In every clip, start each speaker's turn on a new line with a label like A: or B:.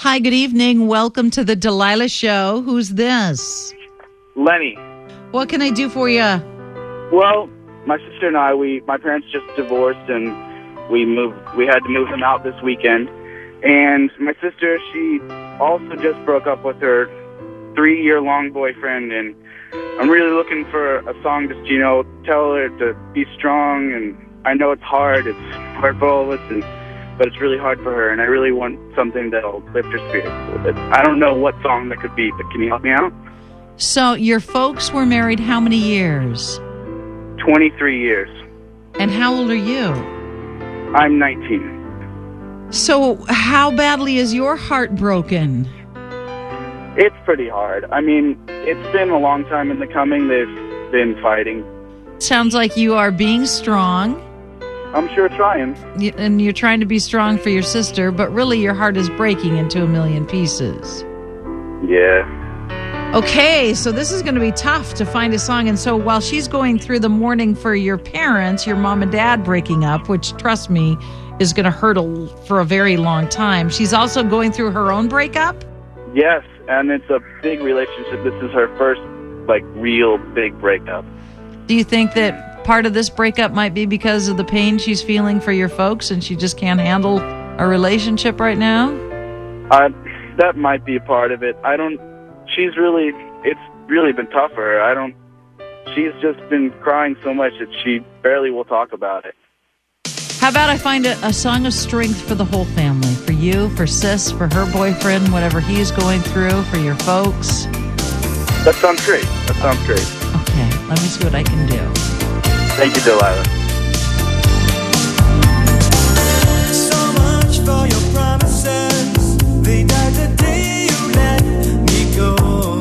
A: Hi, good evening. Welcome to the Delilah Show. Who's this?
B: Lenny.
A: What can I do for you?
B: Well, my sister and I, my parents just divorced, and we had to move them out this weekend. And my sister, she also just broke up with her 3-year-long boyfriend, and I'm really looking for a song to, tell her to be strong. And I know it's hard for all of us, but it's really hard for her, and I really want something that'll lift her spirits a little bit. I don't know what song that could be, but can you help me out?
A: So your folks were married how many years?
B: 23 years.
A: And how old are you?
B: I'm 19.
A: So how badly is your heart broken?
B: It's pretty hard. I mean, it's been a long time in the coming. They've been fighting.
A: Sounds like you are being strong.
B: I'm sure trying.
A: And you're trying to be strong for your sister, but really your heart is breaking into a million pieces.
B: Yeah.
A: Okay, so this is going to be tough to find a song. And so while she's going through the mourning for your parents, your mom and dad breaking up, which, trust me, is going to hurt for a very long time, she's also going through her own breakup?
B: Yes, and it's a big relationship. This is her first, real big breakup.
A: Do you think that part of this breakup might be because of the pain she's feeling for your folks and she just can't handle a relationship right now?
B: That might be a part of it. It's really been tough for her. She's just been crying so much that she barely will talk about it.
A: How about I find a song of strength for the whole family? For you, for Sis, for her boyfriend, whatever he's going through, for your folks?
B: That sounds great.
A: Okay, let me see what I can do.
B: Thank you, Delilah.
C: So much for your promises. They died the day you let me go.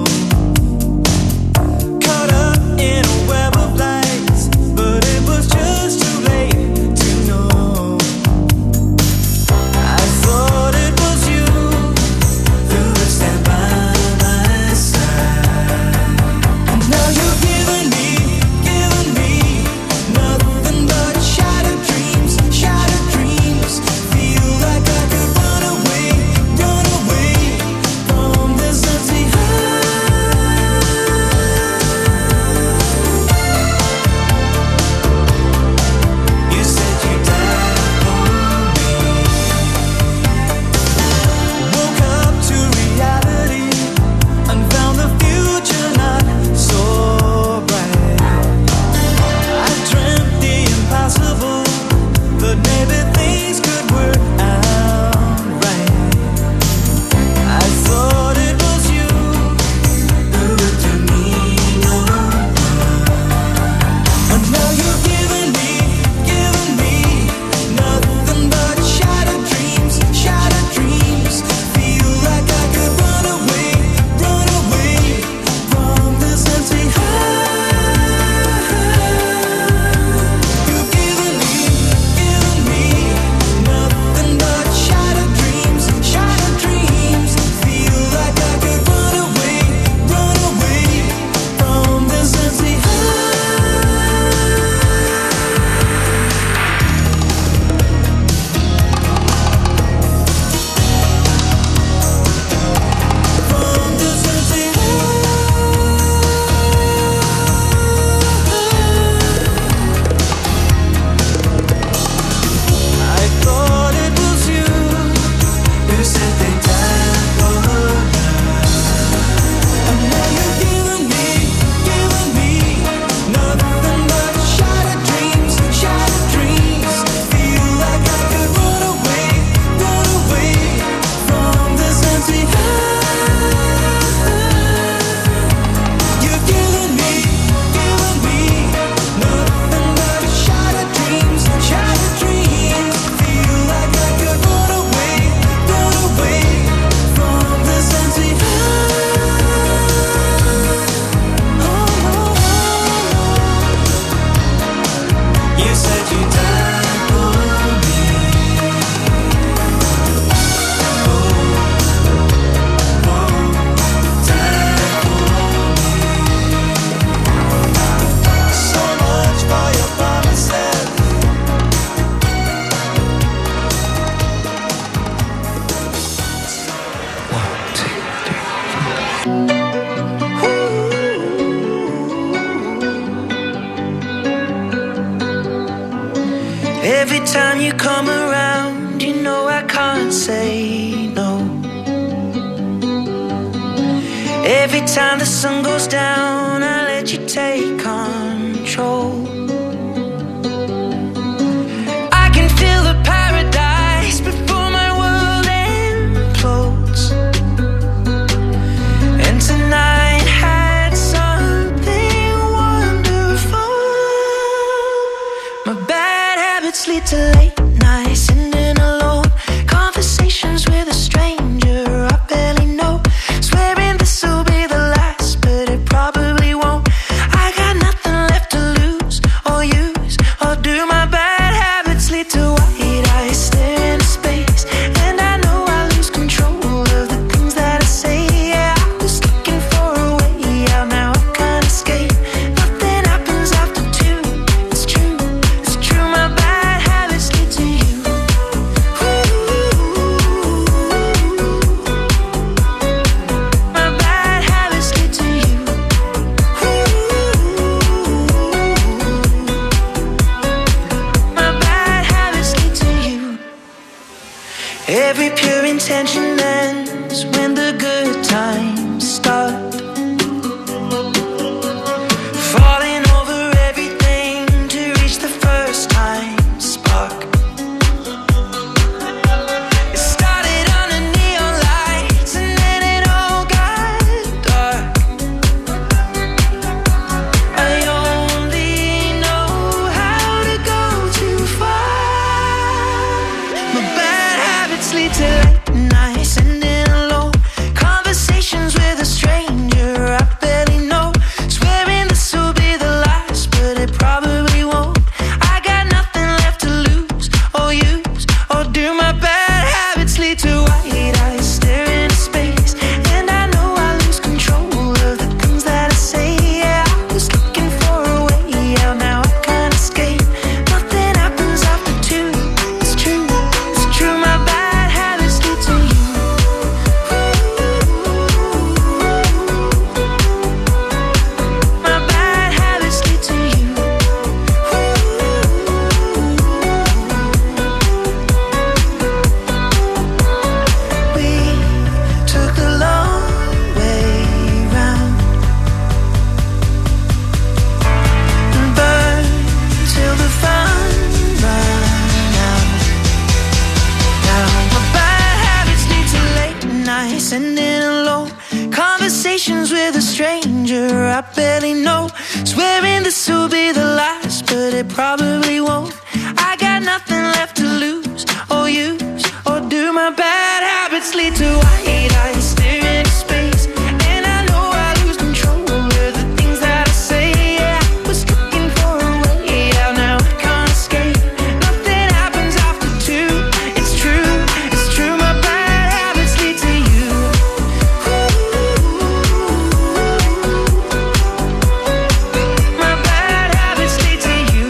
C: Caught up in a web of lies, but it was just too late to know. I thought it was you who would stand by my side. And now you've given me nothing but shattered dreams. Feel like I could run away from this empty heart. You said you died for me. Woke up to reality and found the future not so bright. I dreamt the impossible, but maybe things could work out right. I thought it was you who would do me no harm. And now you've given me nothing but shattered dreams. Feel like I could run away from this empty heart. You've given me nothing but shattered dreams. Feel like I could run away from this empty heart. From this empty I thought it was you who said they died for love. And now you've given me nothing but shattered dreams. Feel like I could run away from this empty heart. You've given me nothing but shattered dreams. Feel like I could run away from this empty heart. You said you died for me. Died for me. So much for your promises. time you come around, you know I can't say no. Every time the sun goes down, I let you take control. I can feel the paradise before my world implodes. And tonight had something wonderful. My bad habits lead to late nights, sitting alone, conversations with a stranger I barely know, swearing this will be the last, but it probably won't. I got nothing left to lose or use or do. My bad habits lead to white eyes stare into space, and I know I lose control of the things that I say. Yeah, I was looking for a way out, now I can't escape. Nothing happens after two. It's true, it's true. My bad habits lead to you. My bad habits lead to you. My bad habits lead to you. Every pure intention ends when the good times start. Falling over everything to reach the first time spark. It started under neon lights and then it all got dark. I only know how to go too far. My bad habits lead to late nights, sitting alone, conversations with a stranger I barely know, swearing this will be the last, but it probably won't. I got nothing left to lose or use or do. My bad habits lead to white eyes stare into space, and I know I lose control of the things that I say. Yeah, I was looking for a way out, now I can't escape. Nothing happens after two. It's true, it's true. My bad habits lead to you. My bad habits lead to you. We took the long way round and burned till the fun ran out. Now my bad habits lead to late nights, sitting alone, conversations with a stranger I barely know, swearing this will be the last, but it probably won't. I got nothing left to lose or use or do. My bad habits lead to white eyes stare into space, and I know I lose control of the things that I say. Yeah, I was looking for a way out, now I can't escape. Nothing happens after two. It's true, it's true. My bad habits lead to you. My bad habits lead to you.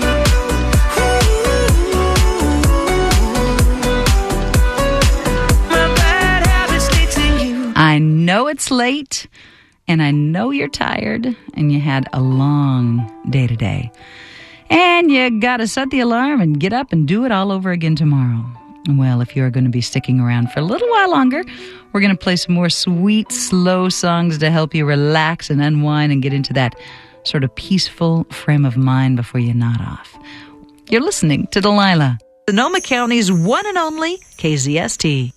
C: My bad habits lead to you.
A: I know it's late, and I know you're tired, and you had a long day today. And you got to set the alarm and get up and do it all over again tomorrow. Well, if you're going to be sticking around for a little while longer, we're going to play some more sweet, slow songs to help you relax and unwind and get into that sort of peaceful frame of mind before you nod off. You're listening to Delilah, Sonoma County's one and only KZST.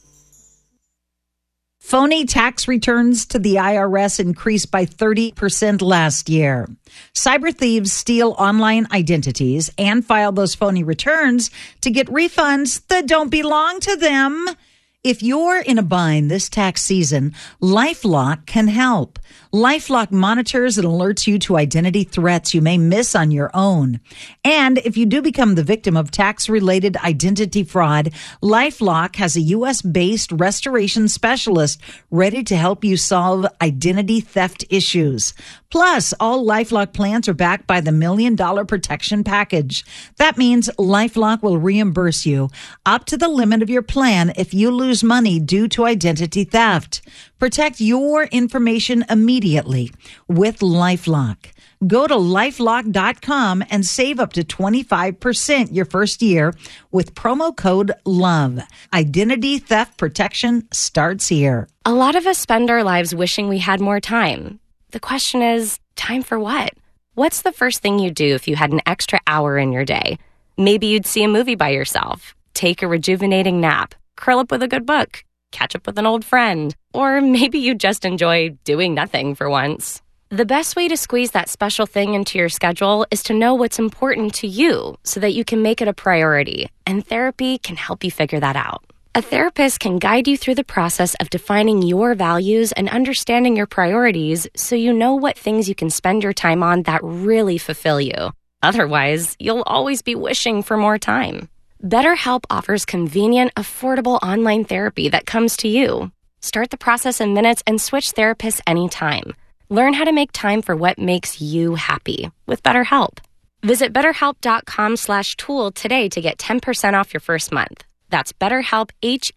A: Phony tax returns to the IRS increased by 30% last year. Cyber thieves steal online identities and file those phony returns to get refunds that don't belong to them. If you're in a bind this tax season, LifeLock can help. LifeLock monitors and alerts you to identity threats you may miss on your own. And if you do become the victim of tax-related identity fraud, LifeLock has a U.S.-based restoration specialist ready to help you solve identity theft issues. Plus, all LifeLock plans are backed by the $1 Million Protection Package. That means LifeLock will reimburse you up to the limit of your plan if you lose lose money due to identity theft. Protect your information immediately with LifeLock. Go to LifeLock.com and save up to 25% your first year with promo code LOVE. Identity theft protection starts here.
D: A lot of us spend our lives wishing we had more time. The question is, time for what? What's the first thing you'd do if you had an extra hour in your day? Maybe you'd see a movie by yourself, take a rejuvenating nap, curl up with a good book, catch up with an old friend, or maybe you'd just enjoy doing nothing for once. The best way to squeeze that special thing into your schedule is to know what's important to you so that you can make it a priority, and therapy can help you figure that out. A therapist can guide you through the process of defining your values and understanding your priorities so you know what things you can spend your time on that really fulfill you. Otherwise, you'll always be wishing for more time. BetterHelp offers convenient, affordable online therapy that comes to you. Start the process in minutes and switch therapists anytime. Learn how to make time for what makes you happy with BetterHelp. Visit BetterHelp.com/tool today to get 10% off your first month. That's BetterHelp,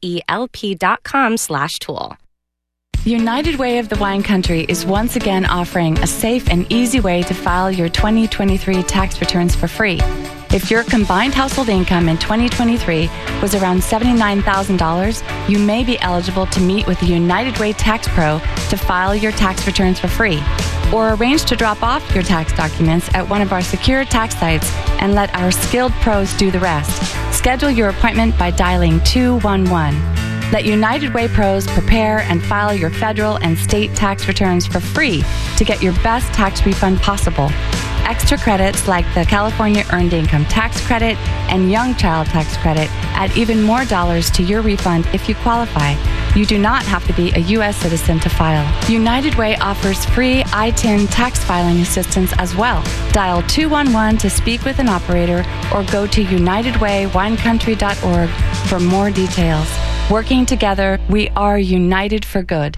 D: HELP.com/tool.
E: United Way of the Wine Country is once again offering a safe and easy way to file your 2023 tax returns for free. If your combined household income in 2023 was around $79,000, you may be eligible to meet with the United Way Tax Pro to file your tax returns for free, or arrange to drop off your tax documents at one of our secure tax sites and let our skilled pros do the rest. Schedule your appointment by dialing 211. Let United Way pros prepare and file your federal and state tax returns for free to get your best tax refund possible. Extra credits like the California Earned Income Tax Credit and Young Child Tax Credit add even more dollars to your refund if you qualify. You do not have to be a U.S. citizen to file. United Way offers free ITIN tax filing assistance as well. Dial 211 to speak with an operator or go to unitedwaywinecountry.org for more details. Working together, we are united for good.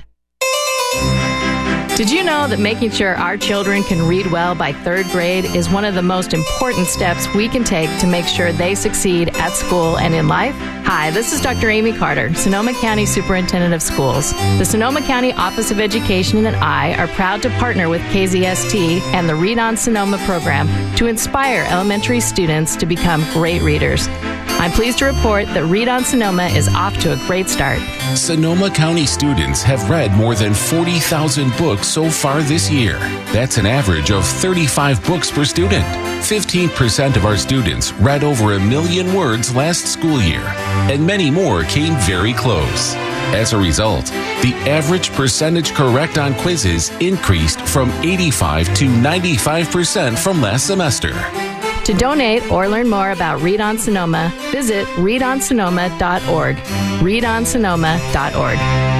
F: Did you know that making sure our children can read well by 3rd grade is one of the most important steps we can take to make sure they succeed at school and in life? Hi, this is Dr. Amy Carter, Sonoma County Superintendent of Schools. The Sonoma County Office of Education and I are proud to partner with KZST and the Read on Sonoma program to inspire elementary students to become great readers. I'm pleased to report that Read on Sonoma is off to a great start.
G: Sonoma County students have read more than 40,000 books so far this year. That's an average of 35 books per student. 15% of our students read over 1 million words last school year, and many more came very close. As a result, the average percentage correct on quizzes increased from 85 to 95% from last semester.
F: To donate or learn more about Read on Sonoma, visit readonsonoma.org. readonsonoma.org.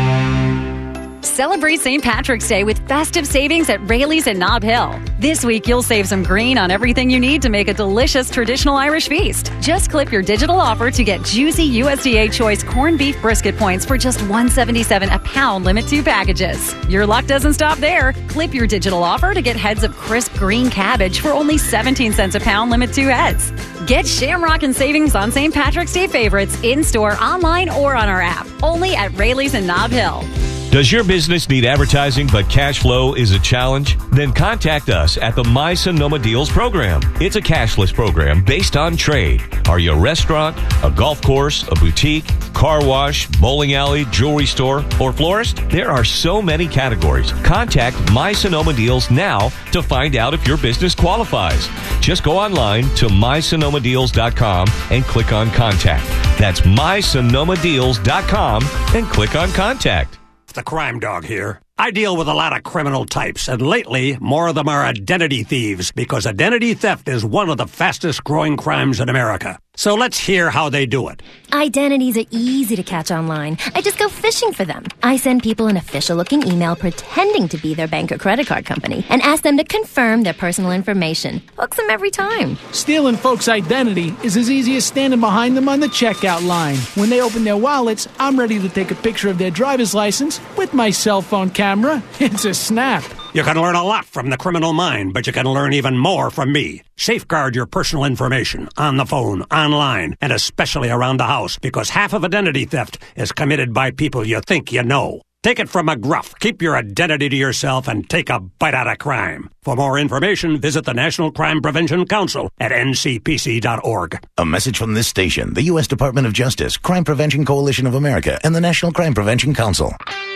H: Celebrate St. Patrick's Day with festive savings at Rayleigh's in Nob Hill. This week, you'll save some green on everything you need to make a delicious traditional Irish feast. Just clip your digital offer to get juicy USDA Choice corned beef brisket points for just $1.77 a pound, limit 2 packages. Your luck doesn't stop there. Clip your digital offer to get heads of crisp green cabbage for only 17 cents a pound, limit 2 heads. Get Shamrock and savings on St. Patrick's Day favorites in-store, online, or on our app. Only at Rayleigh's in Nob Hill.
I: Does your business need advertising but cash flow is a challenge? Then contact us at the My Sonoma Deals program. It's a cashless program based on trade. Are you a restaurant, a golf course, a boutique, car wash, bowling alley, jewelry store, or florist? There are so many categories. Contact My Sonoma Deals now to find out if your business qualifies. Just go online to mysonomadeals.com and click on Contact. That's mysonomadeals.com and click on Contact.
J: The crime dog here. I deal with a lot of criminal types, and lately, more of them are identity thieves, because identity theft is one of the fastest growing crimes in America. So let's hear how they do it.
K: Identities are easy to catch online. I just go fishing for them. I send people an official-looking email pretending to be their bank or credit card company and ask them to confirm their personal information. Hooks them every time.
L: Stealing folks' identity is as easy as standing behind them on the checkout line. When they open their wallets, I'm ready to take a picture of their driver's license with my cell phone camera. It's a snap.
J: You can learn a lot from the criminal mind, but you can learn even more from me. Safeguard your personal information on the phone, online, and especially around the house, because half of identity theft is committed by people you think you know. Take it from McGruff. Keep your identity to yourself and take a bite out of crime. For more information, visit the National Crime Prevention Council at ncpc.org.
M: A message from this station, the U.S. Department of Justice, Crime Prevention Coalition of America, and the National Crime Prevention Council.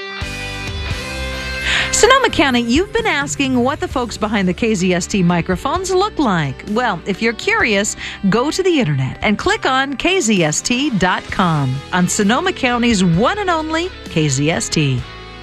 A: Sonoma County, you've been asking what the folks behind the KZST microphones look like. Well, if you're curious, go to the internet and click on kzst.com on Sonoma County's one and only KZST.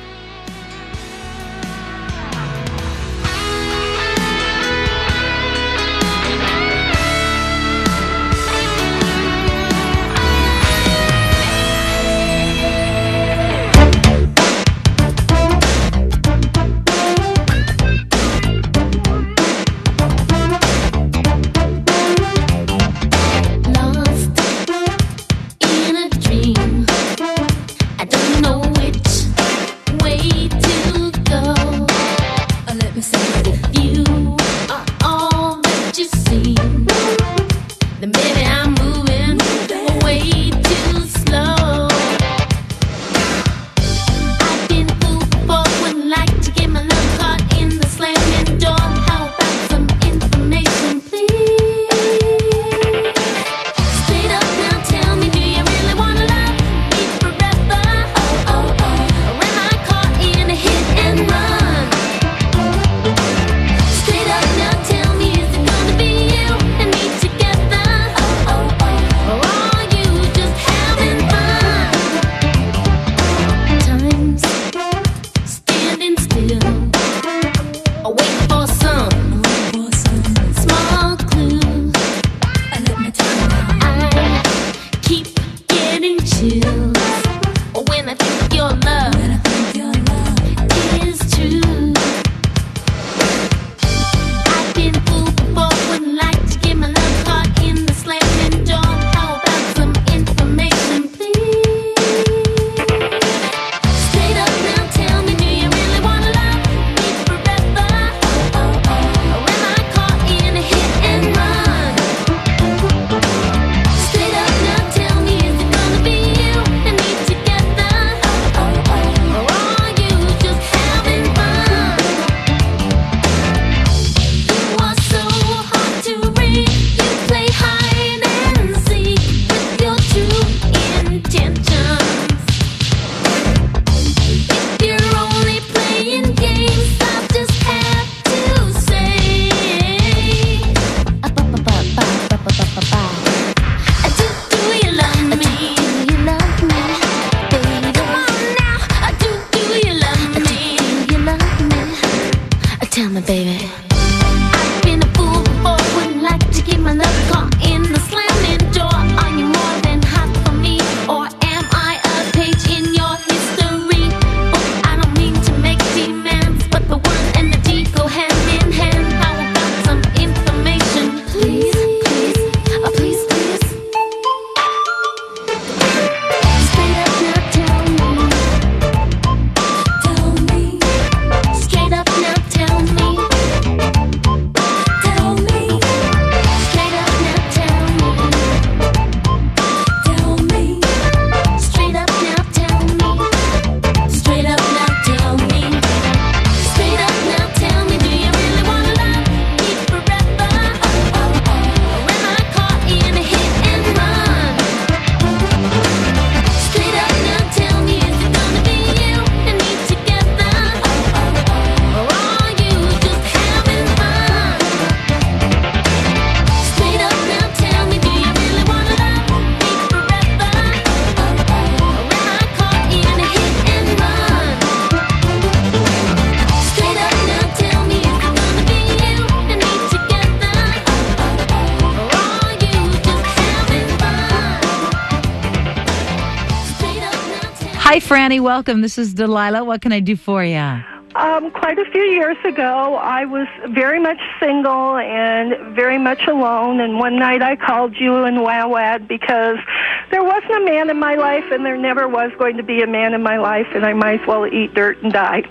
A: Hi, Franny. Welcome. This is Delilah. What can I do for you?
N: Quite a few years ago, I was very much single and very much alone, and one night I called you and wah-wah'd because there wasn't a man in my life, and there never was going to be a man in my life, and I might as well eat dirt and die.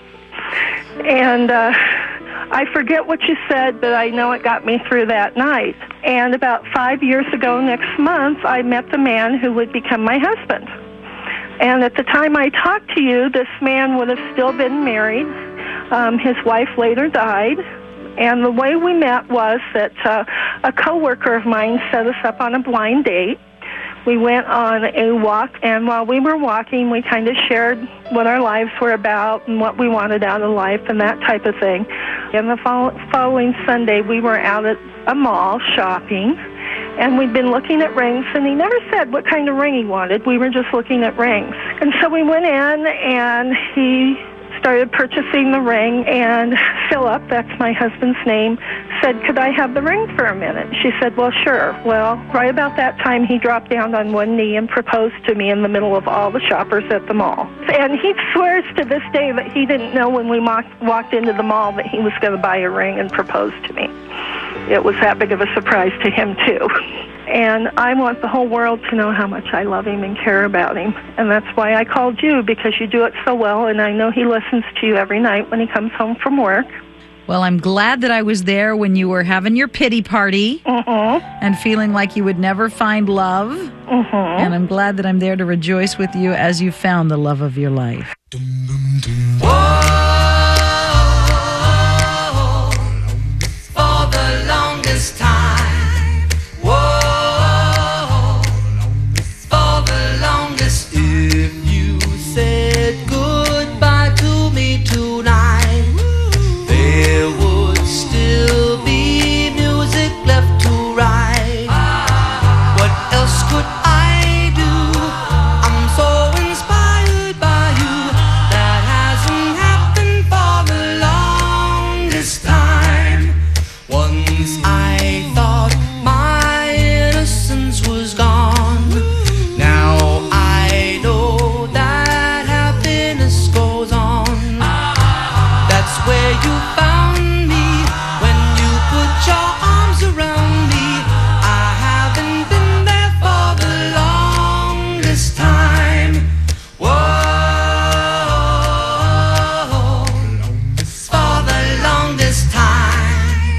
N: And I forget what you said, but I know it got me through that night. And about 5 years ago next month, I met the man who would become my husband. And at the time I talked to you, this man would have still been married. His wife later died. And the way we met was that a coworker of mine set us up on a blind date. We went on a walk, and while we were walking, we kind of shared what our lives were about and what we wanted out of life and that type of thing. And the following Sunday, we were out at a mall shopping, and we'd been looking at rings, and he never said what kind of ring he wanted. We were just looking at rings. And so we went in, and he started purchasing the ring, and Philip, that's my husband's name, said, could I have the ring for a minute? She said, well, sure. Well, right about that time, he dropped down on one knee and proposed to me in the middle of all the shoppers at the mall. And he swears to this day that he didn't know when we walked into the mall that he was going to buy a ring and propose to me. It was that big of a surprise to him, too. And I want the whole world to know how much I love him and care about him. And that's why I called you, because you do it so well, and I know he listens to you every night when he comes home from work.
A: Well, I'm glad that I was there when you were having your pity party and feeling like you would never find love. And I'm glad that I'm there to rejoice with you as you found the love of your life.
C: For the longest time, whoa, for the longest, if you said goodbye to me tonight, there would still be music left to write. What else could I do? I'm so inspired by you. That hasn't happened for the longest time. Once I thought my innocence was gone. Now I know that happiness goes on. That's where you found me when you put your arms around me. I haven't been there for the longest time. Whoa, for the longest time.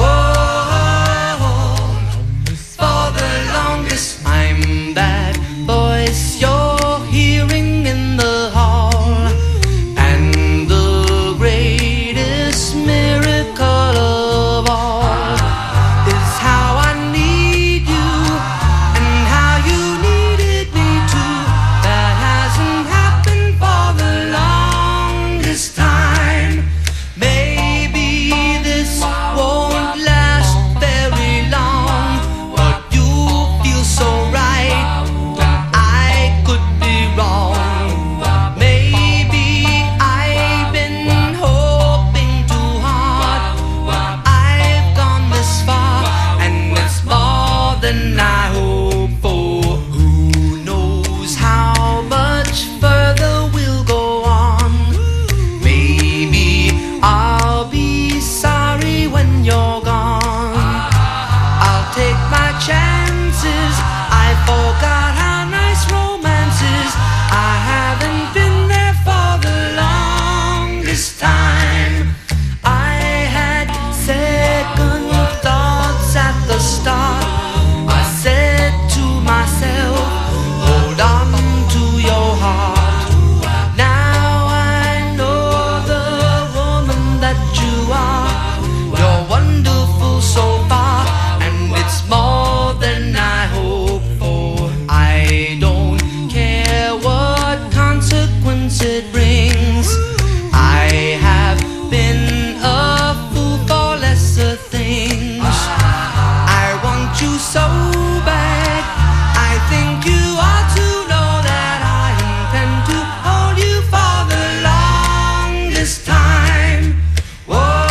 C: Whoa, for the longest. I'm that voice you're hearing in the hall, and the greatest miracle of all is how I need you and how you needed me too. That hasn't happened for the longest time. Maybe this won't last very long, but you feel so right. I could be wrong. Maybe I've been hoping too hard, but I've gone this far, and it's more than I hoped for. Who knows how much further we'll go on? Maybe I'll be sorry when you're gone. I'll take my chances. I forgot how nice romance is. I haven't been there for the longest time. I had second thoughts at the start. I said to myself, hold on to your heart. Now I know the woman that you are. You're wonderful so far, and it's more than I hoped for. I don't care what consequence it brings. I have been a fool for lesser things. I want you so bad. I think you ought to know that I intend to hold you for the longest time. Whoa,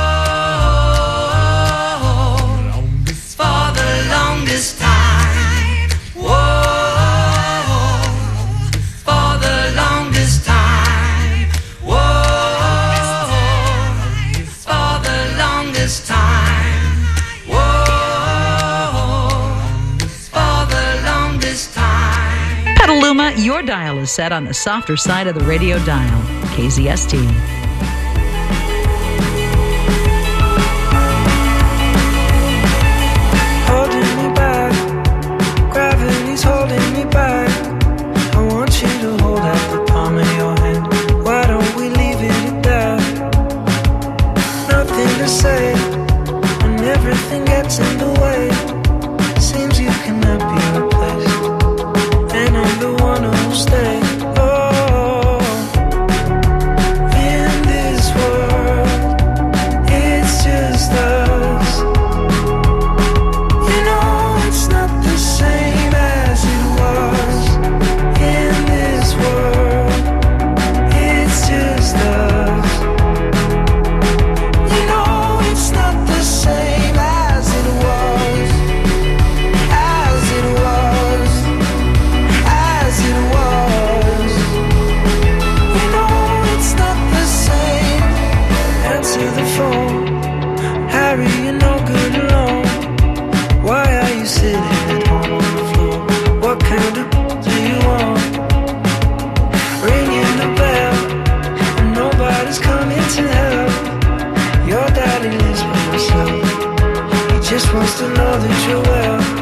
C: for the longest time. Whoa, for the longest time. Whoa, for the longest time. Whoa, for the longest time.
A: Petaluma, your dial is set on the softer side of the radio dial. KZST.
C: nothing gets in the way. Seems you cannot be replaced, and I'm the one who'll stay. Oh, in this world, it's just us. You know it's not the same as it was. In this world, it's just us. You know it's not the same as it was. As it was. As it was. You know it's not the same. Answer the phone. Harry, you're no good alone. Why are you sitting at home on the floor? What kind of do you want? Ringing the bell, and nobody's coming to help. Your daddy lives by himself. He just wants to know that you're well.